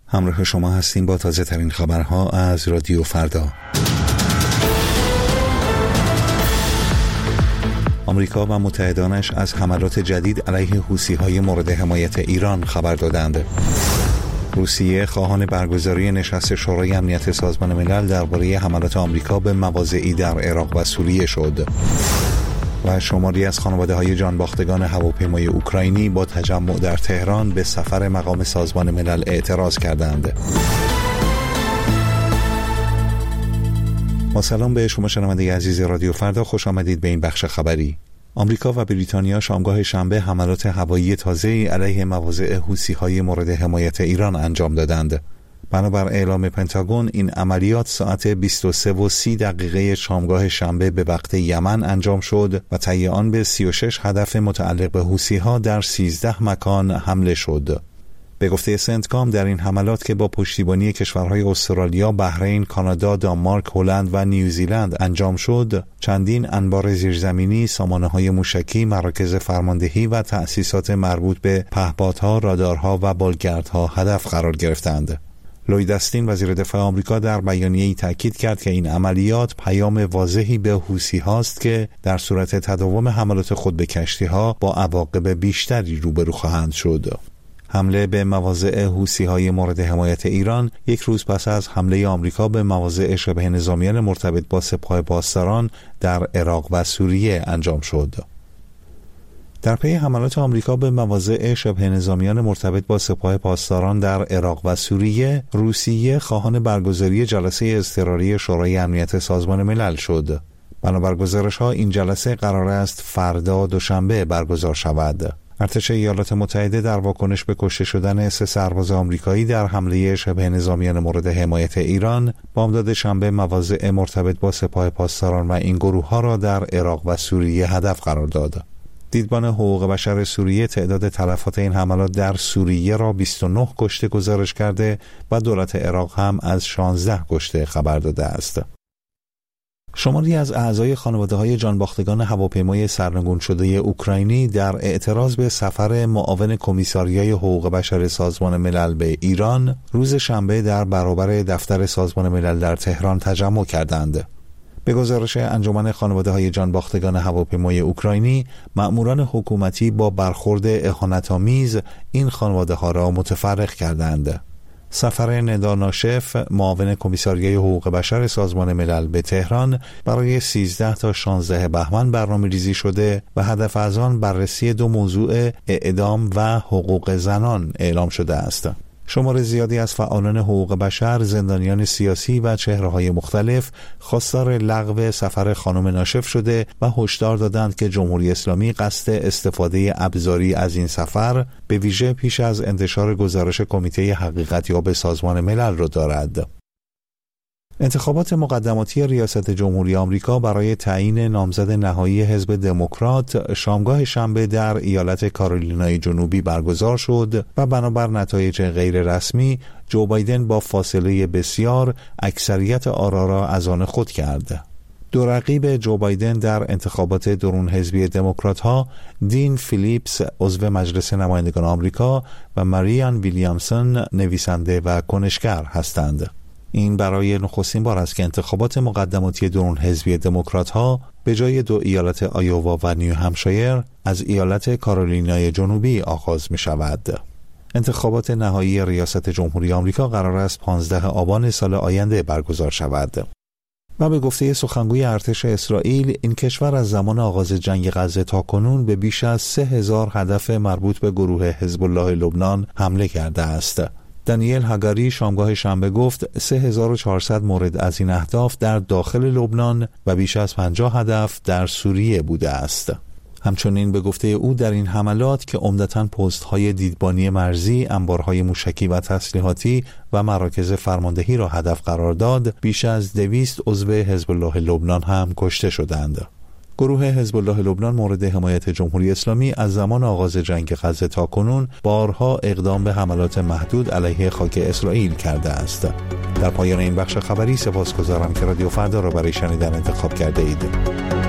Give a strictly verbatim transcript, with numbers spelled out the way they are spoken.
همراه شما هستیم با تازه ترین خبرها از رادیو فردا. آمریکا و متحدانش از حملات جدید علیه حوثی‌های مورد حمایت ایران خبر دادند. روسیه خواهان برگزاری نشست شورای امنیت سازمان ملل درباره حملات آمریکا به مواضعی در عراق و سوریه شد. و شماری از خانواده‌های جانباختگان هواپیمای اوکراینی با تجمع در تهران به سفر مقام سازمان ملل اعتراض کردند. با سلام به شما شنونده عزیز رادیو فردا، خوش آمدید به این بخش خبری. آمریکا و بریتانیا شامگاه شنبه حملات هوایی تازه‌ای علیه مواضع حوثی‌های مورد حمایت ایران انجام دادند. بنابر اعلام پنتاگون این عملیات ساعت بیست و سه و سی دقیقه شامگاه شنبه به وقت یمن انجام شد و طی آن به سی و شش هدف متعلق به حوثی‌ها در سیزده مکان حمله شد. به گفته سنتکام در این حملات که با پشتیبانی کشورهای استرالیا، بحرین، کانادا، دانمارک، هلند و نیوزیلند انجام شد، چندین انبار زیرزمینی، سامانه‌های موشکی، مراکز فرماندهی و تأسیسات مربوط به پهپادها، رادارها و بالگردها هدف قرار گرفتند. لوید استین وزیر دفاع آمریکا در بیانیه‌ای تاکید کرد که این عملیات پیام واضحی به حوثی‌هاست که در صورت تداوم حملات خود به کشتی‌ها با عواقب بیشتری روبرو خواهند شد. حمله به مواضع حوثی‌های مورد حمایت ایران یک روز پس از حمله آمریکا به مواضع شبه نظامیان مرتبط با سپاه پاسداران در عراق و سوریه انجام شد. در پی حملات آمریکا به مواضع شبه نظامیان مرتبط با سپاه پاسداران در عراق و سوریه، روسیه خواهان برگزاری جلسه اضطراری شورای امنیت سازمان ملل شد. بنابر گزارش‌ها این جلسه قرار است فردا دوشنبه برگزار شود. ارتش ایالات متحده در واکنش به کشته شدن سه سرباز آمریکایی در حمله شبه نظامیان مورد حمایت ایران، بامداد شنبه مواضع مرتبط با سپاه پاسداران و این گروه‌ها را در عراق و سوریه هدف قرار داد. دیدبان حقوق بشر سوریه تعداد تلفات این حملات در سوریه را بیست و نه کشته گزارش کرده و دولت عراق هم از شانزده کشته خبر داده است. شماری از اعضای خانواده‌های جانباختگان هواپیمای سرنگون شده اوکراینی در اعتراض به سفر معاون کمیساریای حقوق بشر سازمان ملل به ایران روز شنبه در برابر دفتر سازمان ملل در تهران تجمع کردند. به گزارش انجمن خانواده‌های جانباختگان هواپیمای اوکراینی، مأموران حکومتی با برخورد اهانت‌آمیز این خانواده‌ها را متفرق کردند. سفر ندا ناشف، معاون کمیساریای حقوق بشر سازمان ملل به تهران برای سیزده تا شانزده بهمن برنامه‌ریزی شده و هدف از آن بررسی دو موضوع اعدام و حقوق زنان اعلام شده است. شمار زیادی از فعالان حقوق بشر، زندانیان سیاسی و چهره‌های مختلف خواستار لغو سفر خانم ناشف شده و هشدار دادند که جمهوری اسلامی قصد استفاده ابزاری از این سفر به ویژه پیش از انتشار گزارش کمیته حقیقت‌یاب سازمان ملل را دارد. انتخابات مقدماتی ریاست جمهوری آمریکا برای تعیین نامزد نهایی حزب دموکرات شامگاه شنبه در ایالت کارولینای جنوبی برگزار شد و بنابر نتایج غیر رسمی جو بایدن با فاصله بسیار اکثریت آرا را از آن خود کرد. دو رقیب جو بایدن در انتخابات درون حزبی دموکرات‌ها، دین فیلیپس عضو مجلس نمایندگان آمریکا و ماریان ویلیامسون نویسنده و کنشگر هستند. این برای نخستین بار است که انتخابات مقدماتی درون حزبی دموکرات‌ها به جای دو ایالت آیووا و نیو همشایر از ایالت کارولینای جنوبی آغاز می شود. انتخابات نهایی ریاست جمهوری آمریکا قرار است پانزده آبان سال آینده برگزار شود. و به گفته سخنگوی ارتش اسرائیل، این کشور از زمان آغاز جنگ غزه تا کنون به بیش از سه هزار هدف مربوط به گروه حزب الله لبنان حمله کرده است. دانیل هاگاری شامگاه شنبه گفت سه هزار و چهارصد مورد از این اهداف در داخل لبنان و بیش از پنجاه هدف در سوریه بوده است. همچنین به گفته او در این حملات که عمدتاً پست‌های دیدبانی مرزی، انبارهای موشکی و تسلیحاتی و مراکز فرماندهی را هدف قرار داد، بیش از دویست عضو حزب الله لبنان هم کشته شدند. گروه حزب الله لبنان مورد حمایت جمهوری اسلامی از زمان آغاز جنگ غزه تا کنون بارها اقدام به حملات محدود علیه خاک اسرائیل کرده است. در پایان این بخش خبری سپاسگزارم که رادیو فردا را برای شنیدن انتخاب کرده اید.